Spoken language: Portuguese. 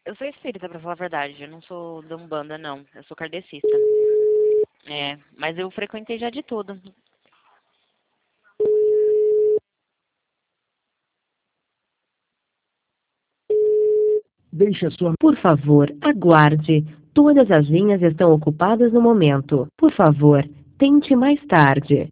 Eu sou espírita, pra falar a verdade. Eu não sou da Umbanda, não. Eu sou kardecista. É, mas eu frequentei já de tudo. Deixe a sua... Por favor, aguarde. Todas as linhas estão ocupadas no momento. Por favor, tente mais tarde.